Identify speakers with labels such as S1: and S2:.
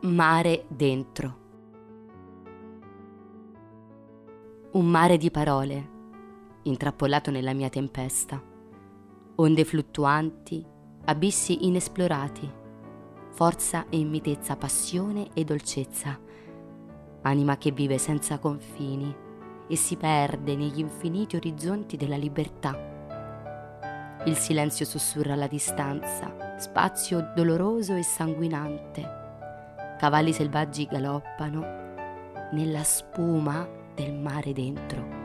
S1: Mare dentro. Un mare di parole, intrappolato nella mia tempesta. Onde fluttuanti, abissi inesplorati, forza e mitezza, passione e dolcezza. Anima che vive senza confini e si perde negli infiniti orizzonti della libertà. Il silenzio sussurra la distanza, spazio doloroso e sanguinante. Cavalli selvaggi galoppano nella spuma del mare dentro.